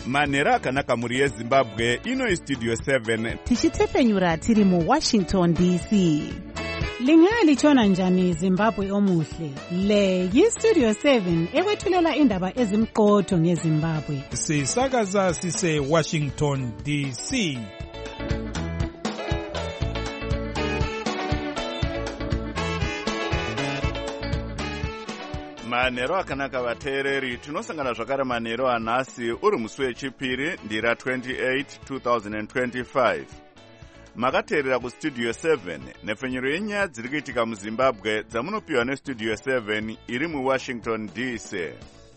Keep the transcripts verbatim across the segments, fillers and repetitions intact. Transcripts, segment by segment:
manhero akanaka muri yezimbabwe. Ino istudio seven tichitepfenyura tiri muwashington D C. Lingalitshona njani Zimbabwe omuhle? Le yistudio seven ekwethulela indaba ezimqotho ngeZimbabwe. Sisakaza sise Washington D C. manhero akanaka vateereri, tinosangana zvakare manhero anhasi uri musi wechipiri ndira twenty-eight two thousand twenty-five. Makateerera kustudio seven nepfenyuro yenyaya dziri kuitika muZimbabwe dzamunopiwa nestudio seven iri muWashington D C.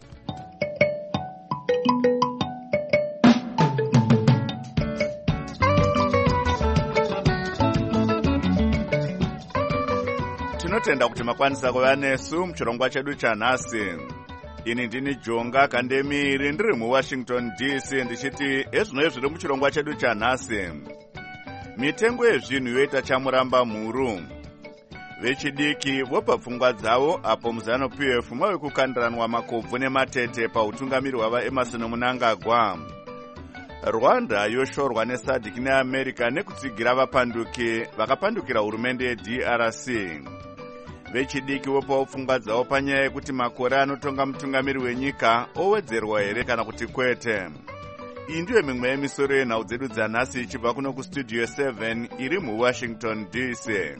Tinotenda kuti makwanisa kuva nesu muchirongwa chedu chanhasi. Ini ndini Jonga Kandemiri ndiri muWashington D C ndichiti ezvino zviri muchirongwa chedu chanhasi. Mitengo yezvinhu yoita chamuramba mhuru. Vechidiki vopa pfungwa dzavo apo muZanu-P F mave kukandiranwa makobvu nematete pautungamiri hwava Emerson Mnangagwa. Rwanda yoshorwa neSADC neAmerica nekutsigira vapanduki vakapandukira hurumende yeD R C. Vechidiki vopawo pfungwa dzavo panyaya yekuti makore anotonga mutungamiri wenyika owedzerwa here kana kuti kwete. Iyi ndiyo mimwe yemisoro yenhau dzedu dzanhasi ichibva kuno kustudio seven iri muWashington D C.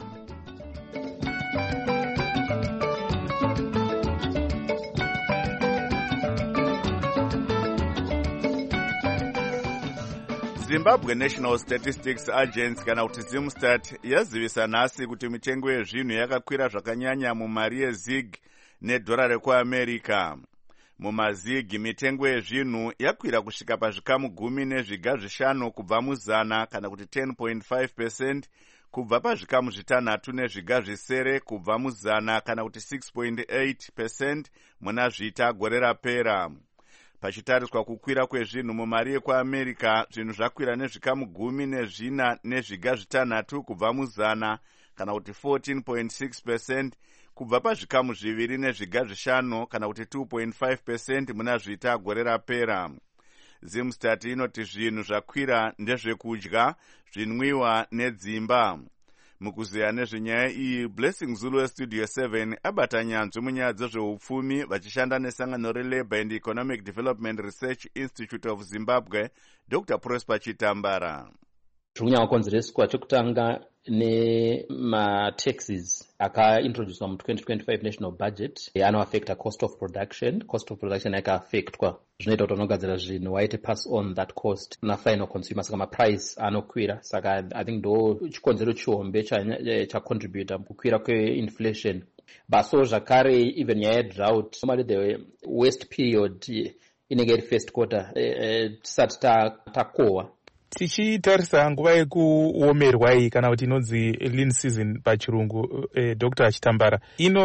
Zimbabwe National Statistics Agency kana kuti Zimstat yazivisa nhasi kuti mitengo yezvinhu yakakwira zvakanyanya mumari yezig nedhora rekuAmerica. Mumazigi mitengo yezvinhu yakwira kusvika pazvikamu gumi nezviga zvishanu kubva muzana kana kuti ten point five percent kubva pazvikamu zvitanhatu nezviga zvisere kubva muzana kana kuti six point eight percent muna zvita gore rapera. Pachitariswa kukwira kwezvinhu mumari yekuAmerica, zvinhu zvakwira nezvikamu gumi nezvina nezviga zvitanhatu kubva muzana kana kuti fourteen point six percent kubva pazvikamu zviviri nezviga zvishanu kana kuti two point five percent muna zvita gore rapera. Zimstat inoti zvinhu zvakwira ndezvekudya, zvinwiwa nedzimba. Mukuziya nezvenyaya iyi, Blessing Zulu westudio seven abata nyanzvi munyaya dzezveupfumi vachishanda nesangano reLabour and Economic Development Research Institute of Zimbabwe, Doctor Prosper Chitambara. Zvinyanyakonzereswa chekutanga nema-taxes akaintroducwa mu twenty twenty-five national budget anoaffecta cost of production. Cost of production yakaaffectwa zvinoita kuti vanogadzira zvinhu waite pass on that cost na final consumer, saka maprice anokwira. Saka I think ndo chikonzero chihombe chacontributa mukukwira kweinflation. Baso zvakare even nyaya yedrought, normally the worst period inenge iri first quarter tisati takohwa. Tichitarisa nguva yekuomerwa iyi kana kuti inonzi lean season pachirungu, eh, Doctor Chitambara,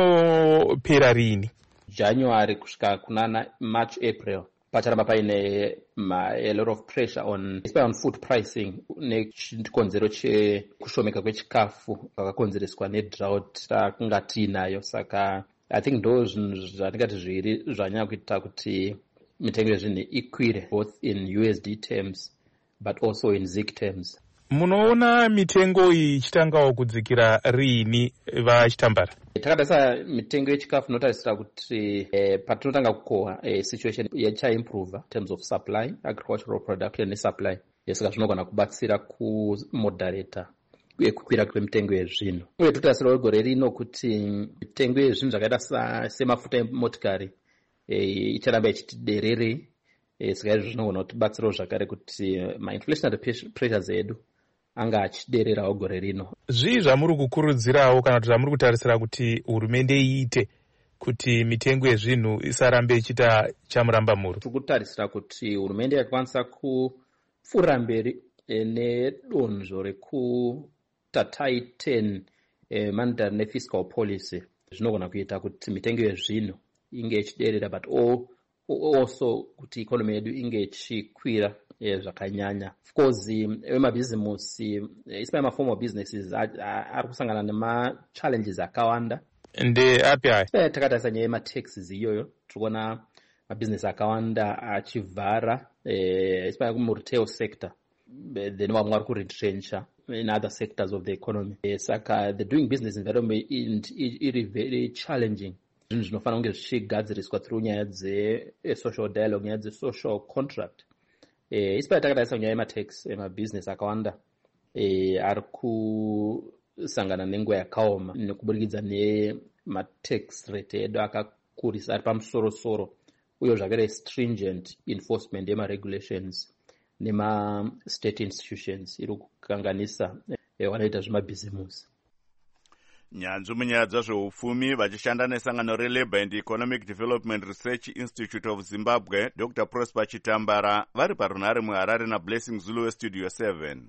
inopera rini? January kusvika kunana March April pacharamba paine a lot of pressure on especially on food pricing nechikonzero chekushomeka kwechikafu kwakakonzereswa nedrought takanga tiinayo. Saka I think ndo zvinhu zvatingati zviri zvanyanya kuita kuti mitengo yezvinhu ikwire both in U S D terms but also in zig terms. Munoona mitengo iyi ichitangawo kudzikira rini vaChitambara? Takatarisa mitengo yechikafu notarisira kuti eh, patinotanga kukohwa eh, situation yachaimprove in terms of supply, agricultural production nesupply. Saka zvinogona kubatsira kumoderata kukwira kwemitengo yezvinhu. Uye totarisira gore rino kuti mitengo yezvinhu zvakaita semafuta emotikari eh, icharamba ichiti derere. Saka izvo zvinogona kutibatsirawo zvakare kuti ma-inflationary pressures edu anga achidererawo gore rino. Zvii zvamuri kukurudzirawo kana kuti zvamuri kutarisira kuti hurumende iite kuti mitengo yezvinhu isarambe ichita chamuramba mhuru? Tiri kutarisira kuti hurumende yakwanisa kupfuura mberi nedonzvo rekuta tighten monetary nefiscal policy. Zvinogona kuita kuti mitengo yezvinhu inge ichiderera but all also kuti economy yedu inge ichikwira zvakanyanya. Of course vemabhizimusi especially ma-formal businesses ari kusangana nema-challenges akawanda. Nde api aya? Takatarisa nyaya yema-taxes iyoyo, tiri kuona mabhizinesi akawanda achivhara eh, especially kuma-retail sector, then vamwe vari kuretrencha in other sectors of the economy. Eh, saka the doing business environment iri very challenging. Zvinhu zvinofanira kunge zvichigadziriswa through nyaya dze-social dialogue, nyaya dze-social contract. Eh, especially takatarisa nyaya yema-tax ema-business akawanda eh, ari kusangana nenguva yakaoma nekuburikidza nema-tax rate edu akakurisa ari pamusoro-soro, uye zvakare stringent enforcement yema-regulations nema-state institutions iri kukanganisa eh, vanoita zvemabhizimusi. Nyanzvi munyaya dzezveupfumi vachishanda nesangano reLabour and Economic Development Research Institute of Zimbabwe, Doctor Prosper Chitambara vari parunhare muHarare naBlessing Zulu weStudio seven.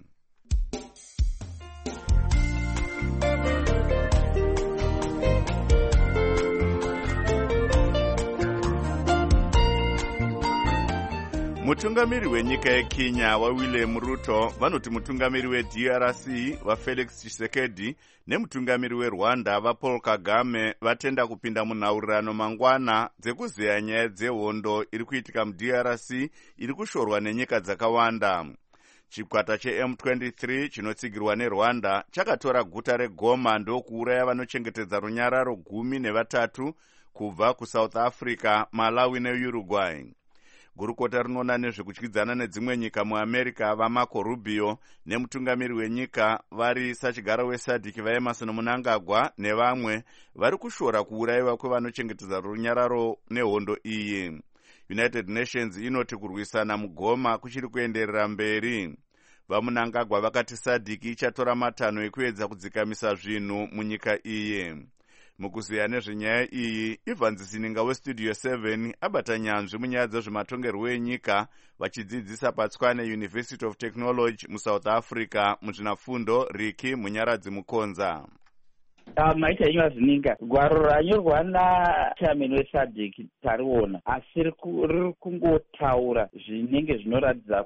Mutungamiri wenyika yeKenya waWilliam Ruto vanoti mutungamiri weD R C vaFelix Tshisekedi nemutungamiri weRwanda vaPaul Kagame vatenda kupinda munhaurirano mangwana dzekuzeya nyaya dzehondo iri kuitika muD R C iri kushorwa nenyika dzakawanda. Chikwata cheM twenty-three chinotsigirwa neRwanda chakatora guta reGoma ndokuuraya vanochengetedza runyararo gumi nevatatu kubva kuSouth Africa, Malawi neUruguay. Gurukota rinoona nezvekutyidzana nedzimwe nyika muAmerica vaMarco Rubio nemutungamiri wenyika vari sachigaro weSADC vaEmerson Mnangagwa nevamwe vari kushora kuurayiwa kwevanochengetedza runyararo nehondo iyi. United Nations inoti kurwisana muGoma kuchiri kuenderera mberi. VaMnangagwa vakati SADC ichatora matanho ekuedza kudzikamisa zvinhu munyika iyi. Mukuziya nezvenyaya iyi, Evans Sininga weStudio seven abata nyanzvi munyaya dzezvematongerwo enyika vachidzidzisa paTshwane University of Technology muSouth Africa muzvinafundo Riki Munyaradzi Mukonza. maita yenyu Sininga, gwaro ranyorwa nachairman weSADC tariona, asi riri kungotaura zvinenge zvinoratidza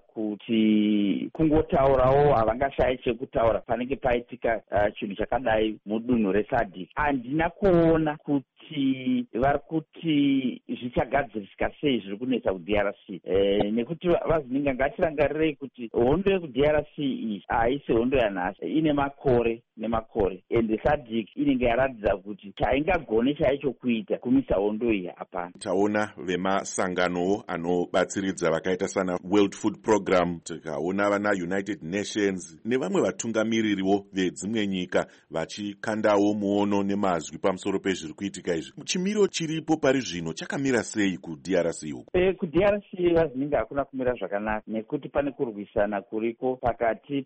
kuti kungotaurawo havangashayi chekutaura panenge paitika chinhu chakadai mudunhu reSADC. Handina kuona kuti vari kuti zvichagadzirisika sei zviri kunetsa kuD R C, nekuti vaZininga ngatirangarirei kuti hondo yekuD R C iyi haisi hondo yanhasi, ine makore nemakore, ende SADC inenge yaratidza kuti chaingagone chaicho kuita kumisa hondo iyi hapana. Taona vemasangano anobatsiridza vakaita sana World Food Program, tikaona vana United Nations nevamwe vatungamiririwo vedzimwe nyika vachikandawo muono nemazwi pamusoro pezviri kuitika izvi. Chimiro chiripo pari zvino chakamira sei kuD R C uku? E, kuD R C vaZininga hakuna kumira zvakanaka, nekuti pane kurwisana kuriko pakati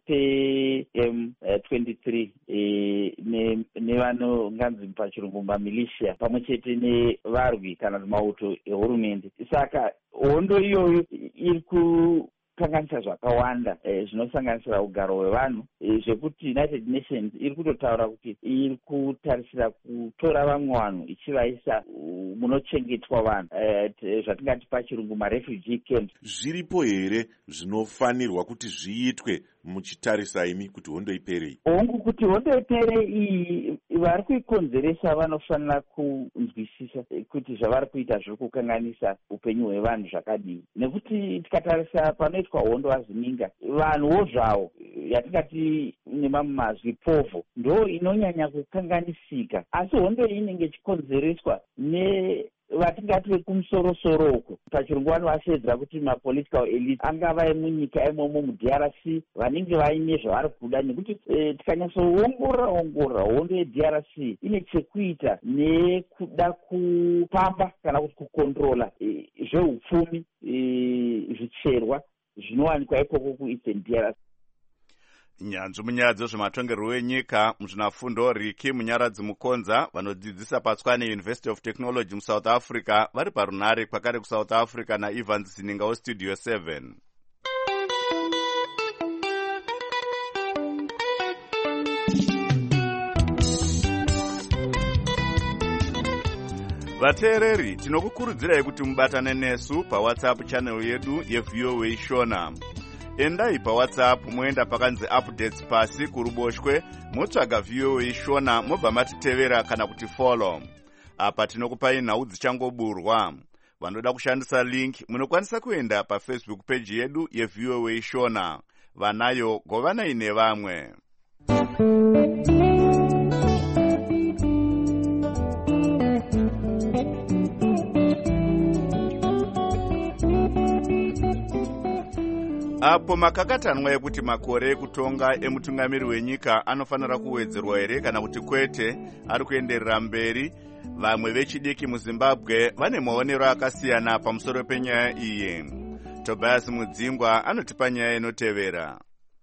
peM twenty-three e, ne, nevanonganzi pachirungu mamilitia pamwe chete nevarwi kana mauto ehurumende. Saka hondo iyoyo iri kukanganisa zvakawanda zvinosanganisira ugaro hwevanhu, zvekuti United Nations iri kutotaura kuti iri kutarisira kutora vamwe vanhu ichivaisa munochengetwa vanhu, zvatingati pachirungu marefugee camps. Zviripo here zvinofanirwa kuti zviitwe muchitarisa imi kuti hondo iperei? Hongu kuti hondo ipere iyi vari kuikonzeresa vanofanira kunzwisisa kuti zvavari kuita zviri kukanganisa upenyu hwevanhu zvakadii, nekuti tikatarisa panoitwa hondo vaZininga, vanhuwo zvavo yatingati nemamwe mazwi povo ndo inonyanya kukanganisika, asi hondo iyi inenge ichikonzereswa ne vatingati vekumusoro-soro uko pachirungu vanovasedzera kuti mapolitical elite angava emunyika imomo muD R C vanenge vaine zvavari kuda, nekuti e, tikanyatsoongorora ongorora hondo yeD R C ine chekuita nekuda kupamba kana kuti kukontrola e, zveupfumi e, zvicherwa zvinowanikwa ikoko kuEastern D R C. Nyanzvi munyaya dzezvematongerwo enyika muzvinafundo Riki Munyaradzi Mukonza vanodzidzisa paTshwane University of Technology muSouth Africa vari parunhare kwakare kuSouth Africa naEvans Sininga weStudio seven. Vateereri, tinokukurudzirai kuti mubatane nesu paWhatsApp channel yedu yeV O A Shona. Endai paWhatsApp moenda pakanzi updates pasi kuruboshwe motsvaga V O A Shona mobva matitevera kana kuti follow. Apa tinokupai nhau dzichangoburwa. vanoda kushandisa link munokwanisa kuenda pafacebook page yedu yevoa shona. Vanayo govanai nevamwe. Apo makakatanwa ekuti makore ekutonga emutungamiri wenyika anofanira kuwedzerwa here kana kuti kwete ari kuenderera mberi, vamwe vechidiki muZimbabwe vane maonero akasiyana pamusoro penyaya iyi. Tobias Mudzingwa anotipa nyaya inotevera.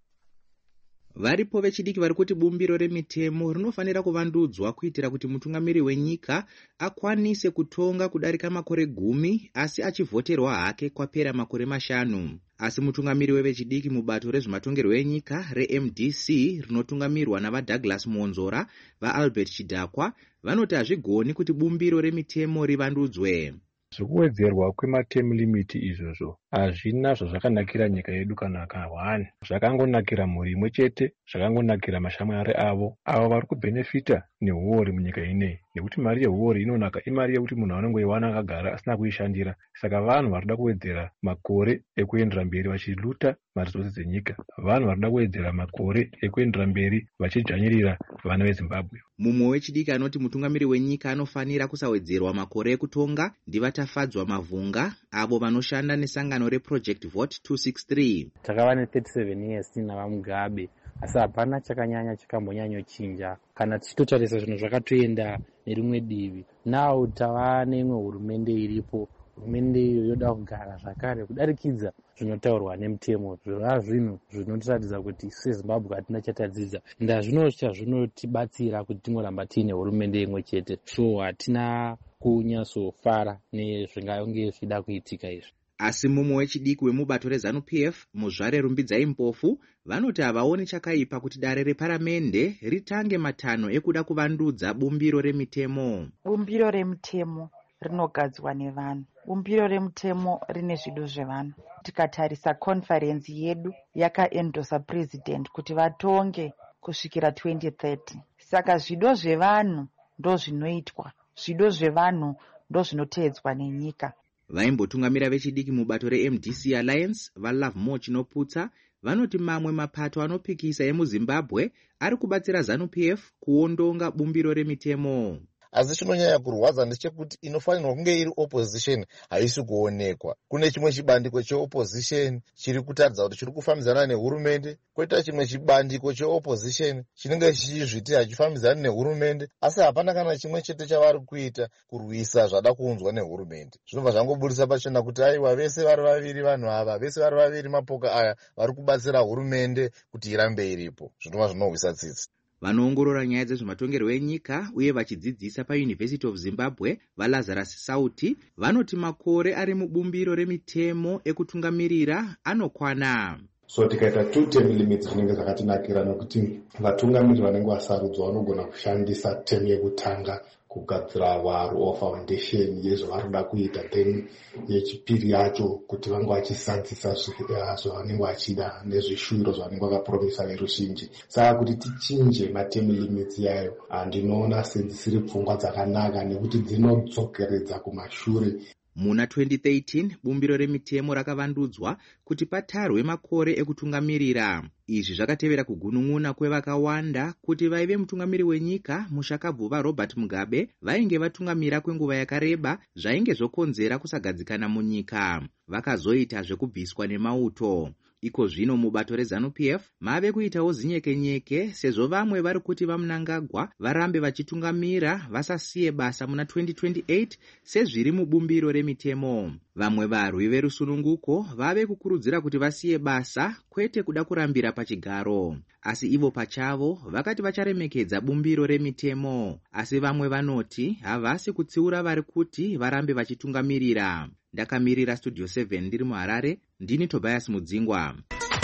Varipo vechidiki vari kuti bumbiro remitemo rinofanira kuvandudzwa kuitira kuti mutungamiri wenyika akwanise kutonga kudarika makore gumi asi achivhoterwa hake kwapera makore mashanu. Asi mutungamiri wevechidiki mubato rezvematongerwo enyika re-M D C rinotungamirwa navaDouglas Monzora vaAlbert Chidakwa vanoti hazvigoni kuti bumbiro remitemo rivandudzwe. Zvekuwedzerwa kwematerm limit izvozvo hazvina zvazvakanakira nyika yedu kana kahwani. Zvakangonakira mhuri imwe chete, zvakangonakira mashamwari avo avo vari kubhenefita nehuori munyika ineyi, nekuti mari yehuori inonaka imari yekuti munhu anongoiwana akagara asina kuishandira. Saka vanhu varikuda kuwedzera makore ekuendera mberi vachiluta mari dzose dzenyika, vanhu varikuda kuwedzera makore ekuendera mberi vachidzvanyirira vana veZimbabwe. Mumwe wechidiki anoti mutungamiri wenyika anofanira kusawedzerwa makore ekutonga ndivatafadzwa mavhunga avo vanoshanda nesangano reproject vote two sixty-three. Takava ne-thirty-seven years tinava Mugabe, asi hapana chakanyanya chakambonyanyochinja kana tichitotarisa zvinhu zvakatoenda nerimwe divi. Now tava neimwe hurumende iripo, hurumende iyo yoda kugara zvakare kudarikidza zvinotaurwa nemutemo. Zvova zvinhu zvinotiratidza kuti seZimbabwe hatina chatadzidza, ende hazvino zvinotibatsira kuti tingoramba tiine hurumende imwe chete. So hatina kunyatsofara nezvingange zvichida kuitika izvi. Asi mumwe wechidiki wemubato reZANU-P F muzvare Rumbidzai Mpofu vanoti havaoni chakaipa kuti dare reparamende ritange matanho ekuda kuvandudza bumbiro remitemo. Bumbiro remitemo rinogadzwa nevanhu. Bumbiro remutemo rine zvido zvevanhu. Tikatarisa konferensi yedu yakaendosa president kuti vatonge kusvikira twenty thirty. Saka zvido zvevanhu ndo zvinoitwa, zvido zvevanhu ndo zvinoteedzwa nenyika. Vaimbotungamira vechidiki mubato re-M D C Alliance vaLove More Chinoputsa vanoti mamwe mapato anopikisa emuZimbabwe ari kubatsira ZANU-P F kuondonga bumbiro remitemo. Asi chinonyanya kurwadza ndechekuti inofanirwa kunge iri opposition haisi kuonekwa. Kune chimwe chibandiko cheopposition chiri kutaridza kuti chiri kufambidzana nehurumende, koita chimwe chibandiko cheopposition chinenge chichizviti hachifambidzani nehurumende, asi hapana kana chimwe chete chavari kuita kurwisa zvada kuunzwa nehurumende. Zvinobva zvangobudisa pachena kuti aiwa vese vari vaviri vanhu ava, vese vari vaviri mapoka aya vari kubatsira hurumende kuti irambe iripo. Zvinova zvinorwisa tsitsi. Vanoongorora nyaya dzezvematongerwo enyika uye vachidzidzisa paUniversity of Zimbabwe vaLazarus Sauti vanoti makore ari mubumbiro remitemo ekutungamirira anokwana. So tikaita two term limits zvinenge zvakatinakira nokuti vatungamiriri vanenge vasarudzwa vanogona kushandisa term yekutanga kugadzira hwaro or foundation yezvavari kuda kuita, then yechipiri yacho kuti vange vachisadzisa zvavanenge vachida nezvishuviro zvavanenge vakapromisa veruzhinji. Saka kuti tichinje materm limits yayo handinoona sedzisiri pfungwa dzakanaka nekuti dzinodzokeredza kumashure. Muna twenty thirteen bumbiro remitemo rakavandudzwa kuti patarwe makore ekutungamirira. Izvi zvakatevera kugunun'una kwevakawanda kuti vaive mutungamiri wenyika mushakabvu vaRobert Mugabe vainge vatungamira kwenguva yakareba zvainge zvokonzera kusagadzikana munyika. Vakazoita zvekubviswa nemauto. Iko zvino mubato reZANU-P F mave kuitawo zinyekenyeke sezvo vamwe vari kuti vaMnangagwa varambe vachitungamira vasasiye basa muna twenty twenty-eight sezviri mubumbiro remitemo. Vamwe varwi verusununguko vave kukurudzira kuti vasiye basa kwete kuda kurambira pachigaro. Asi ivo pachavo vakati vacharemekedza bumbiro remitemo. Asi vamwe vanoti havasi kutsiura vari kuti varambe vachitungamirira. Ndakamirira Studio seven ndiri muHarare, ndini Tobias Mudzingwa.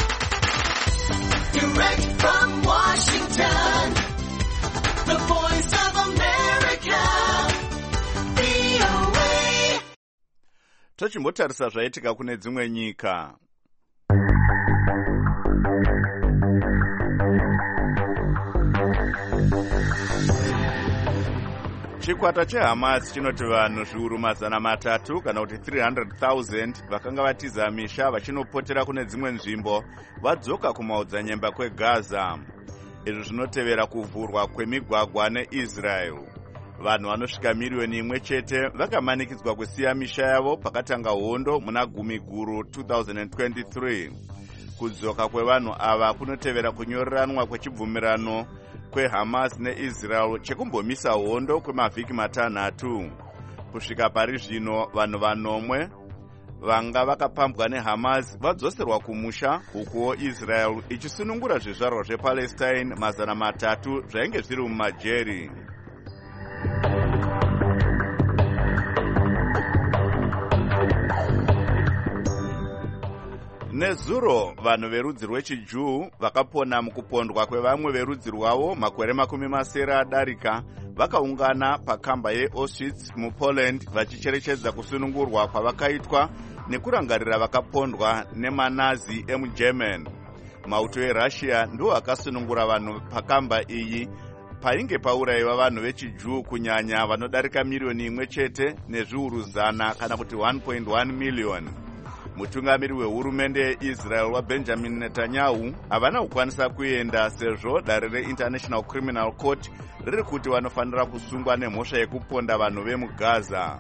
Direct from Washington, the voice of America, V O A. Tochimbotarisa zvaitika kune dzimwe nyika. chikwata chehamas chinoti vanhu zviuru mazana matatu kana kuti three hundred thousand vakanga vatiza misha vachinopotera kune dzimwe nzvimbo vadzoka kumaodzanyemba kwegaza. Izvi zvinotevera kuvhurwa kwemigwagwa neIsrael. Vanhu vanosvika miriyoni imwe chete vakamanikidzwa kusiya misha yavo pakatanga hondo muna Gumiguru two thousand twenty-three. Kudzoka kwevanhu ava kunotevera kunyoreranwa kwechibvumirano kweHamas neIsrael chekumbomisa hondo kwemavhiki matanhatu. Kusvika pari zvino vanhu vanomwe vanga vakapambwa neHamas vadzoserwa kumusha, hukuwo Israel ichisunungura zvizvarwa zvePalestine mazana matatu zvainge zviri mumajeri. Nezuro vanhu verudzi rwechiJuu vakapona mukupondwa kwevamwe verudzi rwavo makore makumi masere adarika vakaungana pakamba yeAuschwitz muPoland vachicherechedza kusunungurwa kwavakaitwa nekurangarira vakapondwa nemanazi emuGerman. Mauto eRussia ndiwo akasunungura vanhu pakamba iyi painge paurayiwa vanhu vechiJuu kunyanya vanodarika miriyoni imwe chete nezviuru zana kana kuti one point one million. Mutungamiri wehurumende yeIsrael waBenjamin Netanyahu havana kukwanisa kuenda sezvo dare reInternational Criminal Court riri kuti vanofanira kusungwa nemhosva yekuponda vanhu vemuGaza.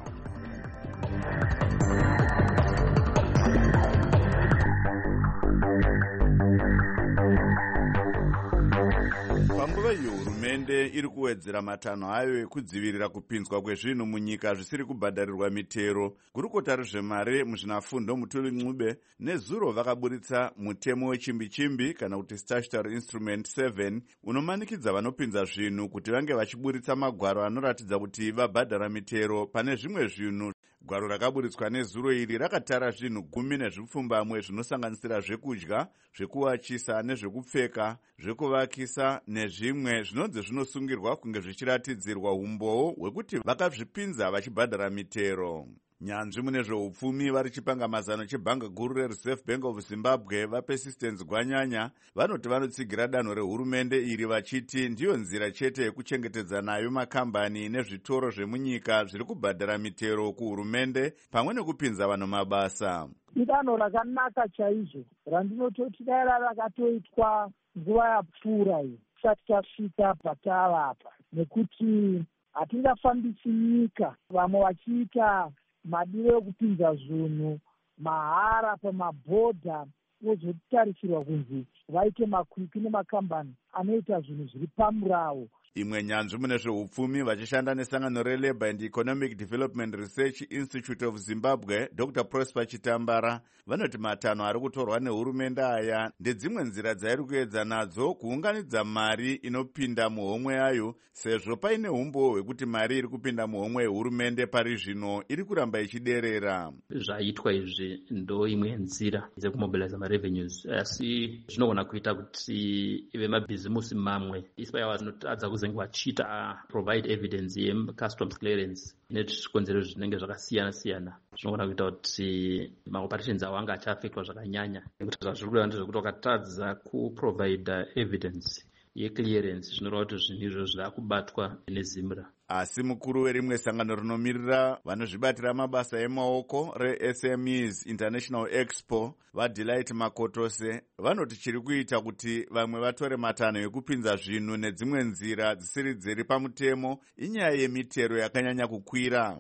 Panguva iyo hurumende iri kuwedzera matanho ayo ekudzivirira kupinzwa kwezvinhu munyika zvisiri kubhadharirwa mitero, gurukota rezvemari muzvinafundo Mutuli Ncube nezuro vakaburitsa mutemo wechimbi-chimbi kana kuti statutory instrument seven unomanikidza vanopinza zvinhu kuti vange vachiburitsa magwaro anoratidza kuti vabhadhara mitero pane zvimwe zvinhu. Gwaro rakaburitswa nezuro iri rakatara zvinhu gumi nezvipfumbamwe zvinosanganisira zvekudya, zvekuwachisa nezvekupfeka, zvekuvakisa nezvimwe zvinonzi zvinosungirwa kunge zvichiratidzirwa umboo hwekuti vakazvipinza vachibhadhara mitero. Nyanzvi mune zveupfumi vari chipanga mazano chebhanga guru reReserve Bank of Zimbabwe vaPersistence Gwanyanya vanoti vanotsigira danho rehurumende iri vachiti ndiyo nzira chete yekuchengetedza nayo makambani nezvitoro zvemunyika zviri kubhadhara mitero kuhurumende pamwe nekupinza vanhu mabasa. Idanho rakanaka chaizvo randinototi dai rakatoitwa nguva yapfuura iyi tisati tasvika patava apa, nekuti hatingafambisi nyika vamwe vachiita madiro ekupinza zvinhu mahara pamabhodha vozotarisirwa kunzi vaite makwikwi nemakambani anoita zvinhu zviri pamurawo. Imwe nyanzvi mune zveupfumi vachishanda nesangano reLabour and Economic Development Research Institute of Zimbabwe Doctor Prosper Chitambara vanoti matanho ari kutorwa nehurumende aya ndedzimwe nzira dzairi kuedza nadzo kuunganidza mari inopinda muhomwe yayo, sezvo paine umbo hwekuti mari iri kupinda muhomwe yehurumende pari zvino iri kuramba ichiderera. Zvaitwa izvi ndo imwe nzira dzekumobilize marevenues, asi zvinogona kuita kuti vemabhizimusi mamwe isipaya vanotadza kuzenge vachiita provide evidence yecustoms clearance nezvikonzero zvinenge zvakasiyana siyana, zvinogona kuita kuti maoperations avo anga achiafektwa zvakanyanya, nekuti zvazviri kureva ndezvekuti wakatadza kuprovide evidence yeclearance zvinoreva kuti zvinhu izvo zvaakubatwa nezimra. Asi mukuru werimwe sangano rinomirira vanozvibatira mabasa emaoko reS M Es International Expo vaDelight Makotose vanoti chiri kuita kuti vamwe vatore matanho ekupinza zvinhu nedzimwe nzira dzisiri dziri pamutemo inyaya yemitero yakanyanya kukwira.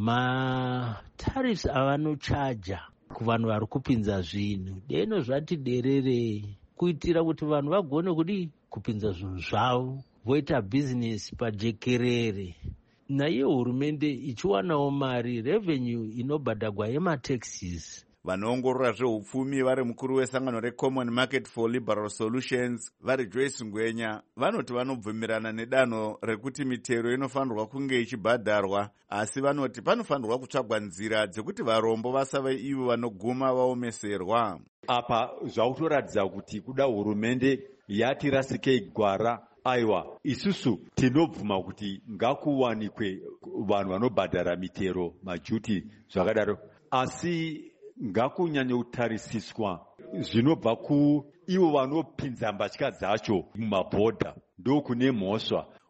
Matariffs avanochaja kuvanhu vari kupinza zvinhu deno zvati dererei kuitira kuti vanhu vagone kudi kupinza zvinhu zvavo voita bhizinesi pajekerere, naiyo hurumende ichiwanawo mari revenue inobhadhagwa yemataxes. Vanoongorora zveupfumi vari mukuru wesangano reCommon Market for Liberal Solutions vari Joyce Ngwenya vanoti vanobvumirana nedanho rekuti mitero inofanirwa kunge ichibhadharwa, asi vanoti panofanirwa kutsvagwa nzira dzekuti varombo vasave ivo vanoguma vaomeserwa. Apa zvautoratidza kuti kuda hurumende yati rasikei gwara, aiwa isusu tinobvuma kuti ngakuwanikwe vanhu vanobhadhara mitero majuti zvakadaro, asi ngakunyanye kutarisiswa zvinobva ku ivo vanopinza mbatya dzacho mumabhodha ndokune mhosva,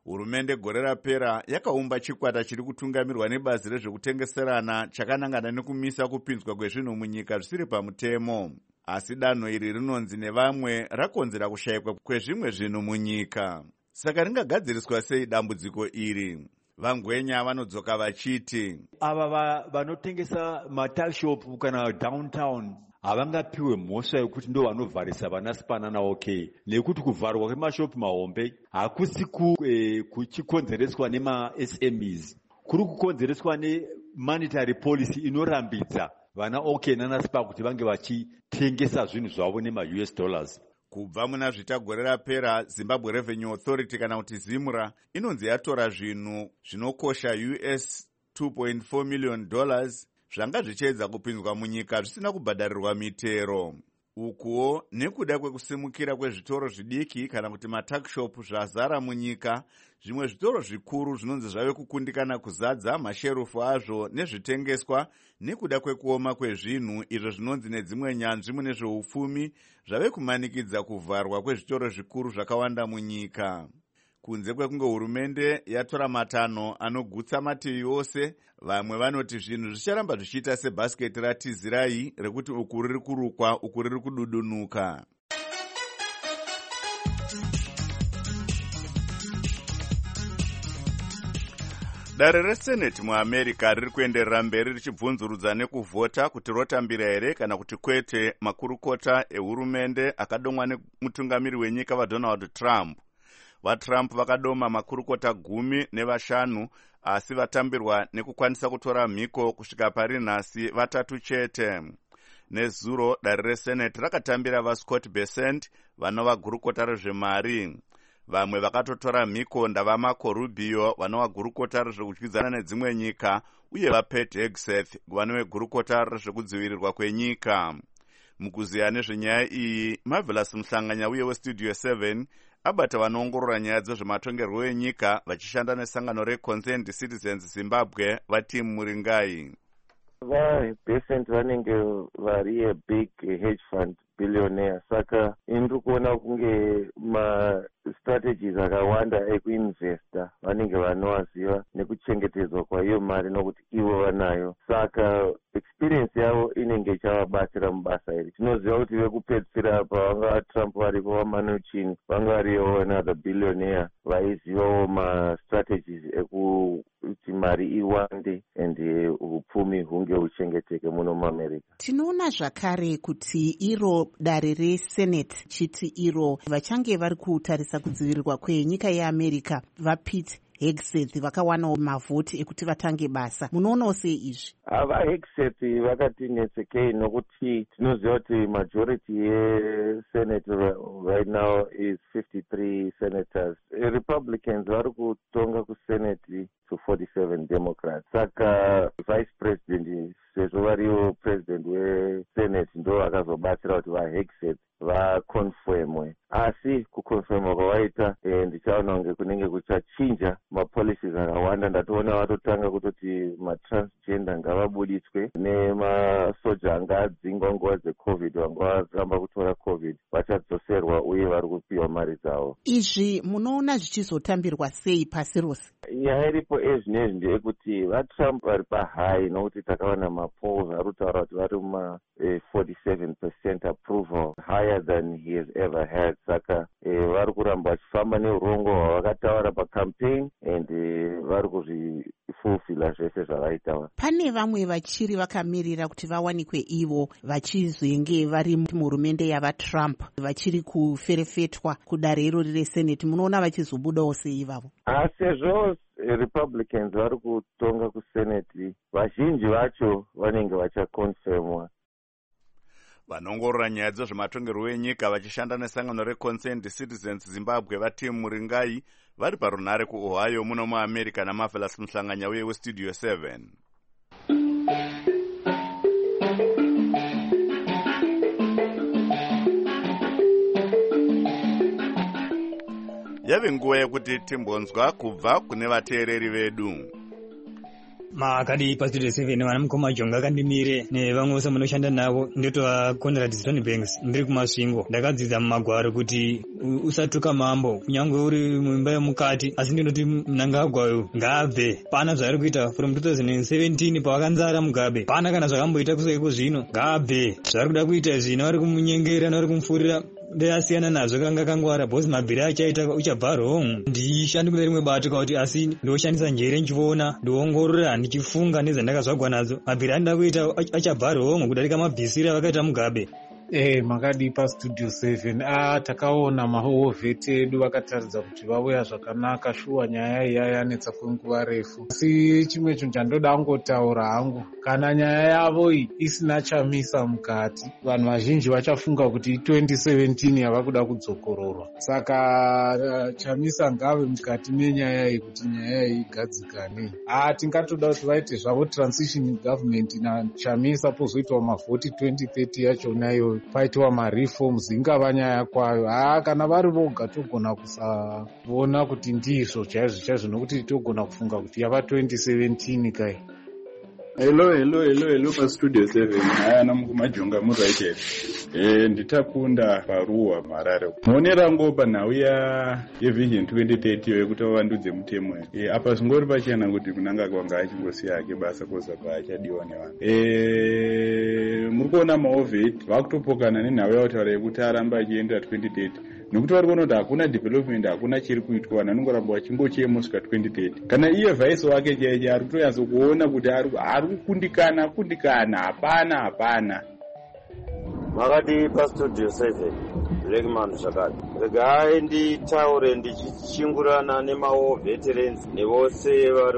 hurumende gore rapera yakaumba chikwata chiri kutungamirwa nebazi rezvekutengeserana chakanangana nekumisa kupinzwa kwezvinhu munyika zvisiri pamutemo. Asi danho iri rinonzi nevamwe rakonzera kushayikwa kwezvimwe zvinhu munyika. Saka ringagadziriswa sei dambudziko iri? Vangwenya vanodzoka vachiti ava vanotengesa matakshop kana downtown havangapiwe mhosva yekuti ndo vanovharisa vanaSpanana OK, nekuti kuvharwa kwemashopi mahombe hakusi kuchikonzereswa nema-S M Es, kuri kukonzereswa ne-monetary policy inorambidza vana OK nanaSpa kuti vange vachitengesa zvinhu zvavo nema-U S dollars. Kubva muna zvitagore rapera, Zimbabwe Revenue Authority kana kuti ZIMRA inonzi yatora zvinhu zvinokosha U S two point four million dollars zvanga zvichiedza kupinzwa munyika zvisina kubhadharirwa mitero. Ukuwo nekuda kwekusimukira kwezvitoro zvidiki kana kuti matakshop zvazara munyika, zvimwe zvitoro zvikuru zvinonzi zvave kukundikana kuzadza masherufu azvo nezvitengeswa nekuda kwekuoma kwezvinhu izvo zvinonzi nedzimwe nyanzvi mune zveupfumi zvave kumanikidza kuvharwa kwezvitoro zvikuru zvakawanda munyika. Kunze kwekunge hurumende yatora matanho anogutsa mativi ose, vamwe vanoti zvinhu zvicharamba zvichiita sebhasiketi ratizirai rekuti uku riri kurukwa uku riri kududunuka. Dare reseneti muAmerica riri kuenderera mberi richibvunzurudza nekuvhota kuti rotambira here kana kuti kwete makurukota ehurumende akadomwa nemutungamiri wenyika vaDonald Trump. VaTrump vakadoma makurukota gumi nevashanu, asi vatambirwa nekukwanisa kutora mhiko kusvika pari nhasi vatatu chete. Nezuro dare reseneti rakatambira vaScott Bessent vanova gurukota rezvemari. Vamwe vakatotora mhiko ndava Marco Rubio vanova gurukota rezvekudyidzana nedzimwe nyika uye vaPete Hegseth vanove gurukota rezvekudzivirirwa kwenyika. Mukuziya nezvenyaya iyi, Marvelous Mhlanganya uye weStudio seven abata vanoongorora nyaya dzezvematongerwo enyika vachishanda nesangano reConcerned Citizens Zimbabwe vatimu Muringai. VaBessent vanenge vari a big hedge fund billionaire, saka indiri kuona kunge ma-strategies akawanda ekuinvesta vanenge vanowaziva nekuchengetedzwa kwaiyo mari nokuti ivo vanayo, saka experience yavo inenge ichavabatsira mubasa iri. Tinoziva kuti vekupedzisira pavanga Trump varipo vaManuchin vanga variwo another billionaire vaizivawo ma-strategies ekuti mari iwande and upfumi hunge huchengeteke muno muAmerica. Tinoona zvakare kuti iro dare reseneti chiti iro vachange vari kutarisa kudzivirirwa kwenyika yeAmerica vaPete Hegseth vakawanawo mavhoti ekuti vatange basa. Munoonawo sei izvi? VaHegseth vakati netsekei nokuti tinoziva kuti majority yesenate right now is fifty-three senators. Republicans vari kutonga kusenate to forty-seven Democrats. Saka vice president sezvo variwo president wesenate ndo vakazobatsira kuti vaHegseth vakonfirmwe, asi kukonfirmwa kwavaita ndichaona kunge kunenge kuchachinja mapolicies akawanda. Ndatoona vatotanga kutoti matransgender ngavabuditswe nemasoja anga adzingwa nguva dzecovid vanga varamba kutora covid vachadzoserwa uye vari kupiwa mari dzavo. Izvi munoona zvichizotambirwa sei pasi rose? Nyaya iripo ezvinezvi ndeyekuti vaTrump vari pahigh nokuti takaona mapolls ari kutaura kuti vari muma forty-seven percent approval, higher than he has ever had. Saka vari kuramba vachifamba neurongo hwavakataura pacampaign and vari kuzvifulfila zvese zvavaitaura. Pane vamwe vachiri vakamirira kuti vawanikwe ivo vachizenge vari muhurumende yavaTrump vachiri kuferefetwa kudare irori reseneti. Munoona vachizobudawo sei ivavo? Sezvo Republicans vari kutonga kuseneti, vazhinji vacho vanenge vachakonfirmwa. Vanongorora nyaya dzezvematongerwo enyika vachishanda nesangano reConcerned Citizens Zimbabwe vatimu Muringai vari parunhare kuOhio muno muAmerica naMarvelous Mhlanganya uye weStudio seven. Yave nguva yekuti timbonzwa kubva kune vateereri vedu. makadi pastudio seven vana mukoma jonga akandimire nevamwe vose munoshanda navo ndotova Conrad Stone Banks ndiri kumasvingo. Ndakadzidza mumagwaro kuti usatuka mambo kunyange uri muimba yemukati, asi ndinoti Mnangagwa ngaabve. Pana zvaari kuita from two thousand seventeen pavakanzara Mugabe, pana kana zvakamboita kusvika zvino. Ngaabve. Zvaari kuda kuita zvino vari kumunyengera nevari kumupfuurira ndeyasiyana nazvo kanga kangwara bhosi mabhiri achaita uchabva wrong. Ndishandi kune rimwe bato kuti asi ndoshandisa njere ndichiona ndiongorora ndichifunga nezvandakazvagwa nadzo mabhiri andida kuita achabva wrong kudarika mabhisiri avakaita Mugabe. Eh, makadi pastudio seven ah takaona mahovheti edu vakataridza kuti vauya zvakanaka, shuwa nyaya iya yanetsa kwenguva refu. Asi chimwe chinhu chandoda kungotaura hangu, kana nyaya yavo iyi isina chamisa mukati, vanhu vazhinji vachafunga kuti twenty seventeen yava kuda kudzokororwa. Saka uh, chamisa ngave mukati menyaya iyi kuti nyaya iyi igadzikane. Ah tingatoda kuti vaite zvavo transition government na chamisa pozoitwa mavhoti twenty thirty yachona iyoyo paitiwa mareforms ingava nyaya kwayo. Haa kana vari voga togona kusaona kuti ndizvo chaizvo chaizvo nokuti togona kufunga kuti yava twenty seventeen kai. Hello, hello, hello, hello, pastudio seven. Haya namukumajonga muraite. Eh, nditakunda paruwa marare. Muonera ngopa nhau ya yevision twenty thirty yekuti vavandudze mutemo. Eh, apa zvingori pachena kuti Mnangagwa achingosiya hake basa koza paachadiwa nevanhu. Eh, muri kuona maovheti vakutopokana nenhau yautaura yekuti aramba achienda twenty thirty. Nokuti vari kuona kuti hakuna development, hakuna chiri kuitwa, vanhu vanongoramba vachingochema kusvika twenty thirty. Kana iye vhaisi wake chaiche ari kutonyaso kuona kuti ari kukundikana kundikana hapana hapana. Makadi pastudio seven Legman zvakati regai nditaure ndichichingurana nemaveterans nevose vari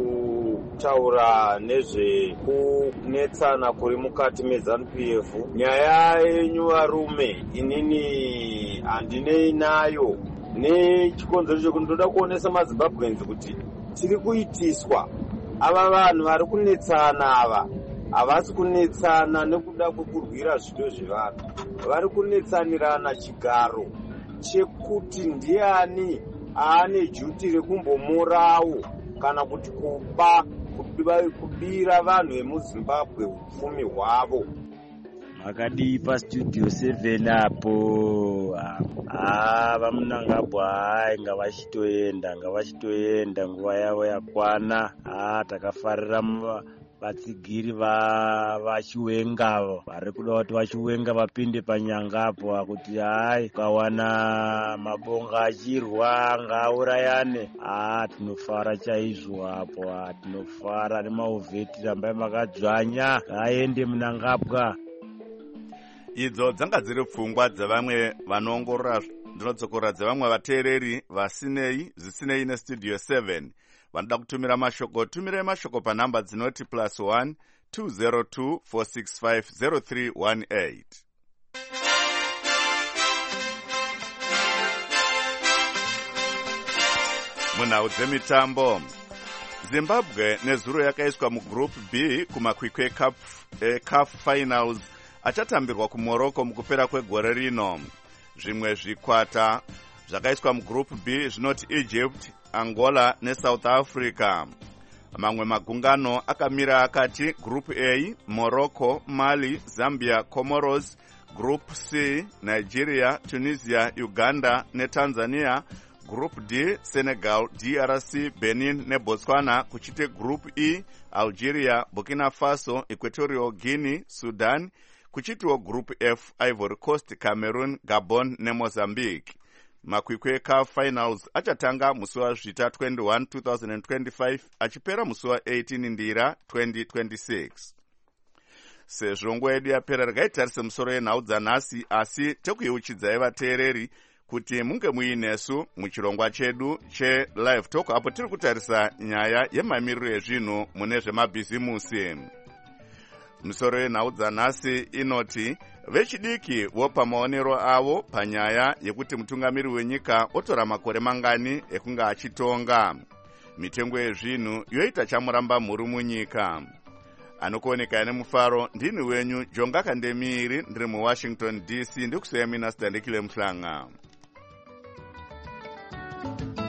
kutaura nezvekunetsana kuri mukati meZANU P F. Nyaya yenyu varume inini handinei nayo, nechikonzero chekuti ndoda kuonesa maZimbabweans kuti tiri kuitiswa. Ava vanhu vari kunetsana ava havasi kunetsana nekuda kwekurwira zvido zvevanhu, vari kunetsanirana chigaro chekuti ndiani aane juti rekumbomurawo kana kuti kupa kubira vanhu vemuZimbabwe upfumi hwavo. Makadi pastudio seven apo ah vaMnangagwa hai ngavachitoenda ngavachitoenda nguva yavo yakwana. Ah takafarira vatsigiri vachiwenga vari kuda kuti vachiwenga vapinde panyangapo kuti hai ukawana mabonga achirwa ngaurayane. Ah tinofara chaizvo apo, tinofara nemaovheti rambai makadzvanya ngaende Mnangagwa. Idzo dzanga dziri pfungwa dzevamwe vanoongorora ndinodzokora dzevamwe vateereri vasinei zvisinei nestudio seven. Vanoda kutumira mashoko, tumirei mashoko panhamba dzinoti plus one two zero two four six five zero three one eight. Munhau dzemitambo, Zimbabwe nezuro yakaiswa mugroup B kumakwikwi cup eh, cup finals achatambirwa kuMorocco mukupera kwegore rino. Zvimwe zvikwata zvakaiswa mugroup B zvinoti Egypt, Angola neSouth Africa. Mamwe magungano akamira akati Group A, Morocco, Mali, Zambia, Comoros. Group C, Nigeria, Tunisia, Uganda neTanzania. Group D, Senegal, D R C, Benin neBotswana. Kuchite Group E, Algeria, Burkina Faso, Equatorial Guinea, Sudan. Kuchitiwo Group F, Ivory Coast, Cameroon, Gabon neMozambique. Makwikwi cup finals achatanga musi wazvita twenty-one two thousand twenty-five achipera musi wa eighteen ndira twenty twenty-six. Sezvo nguva yedu yapera regaitarise musoro yenhau dzanhasi, asi tekuiuchidzai vateereri kuti munge muinesu muchirongwa chedu chelive talk apo tiri kutarisa nyaya yemamiriro ezvinhu mune zvemabhizimusi. Misoro yenhau dzanhasi inoti vechidiki vopa maonero avo panyaya yekuti mutungamiri wenyika otora makore mangani ekunga achitonga. Mitengo yezvinhu yoita chamuramba mhuri munyika. Anokuoneka nemufaro ndini wenyu Jonga Kandemiri, ndiri muWashington D C, ndikusuya mina Standekile Mhlanga.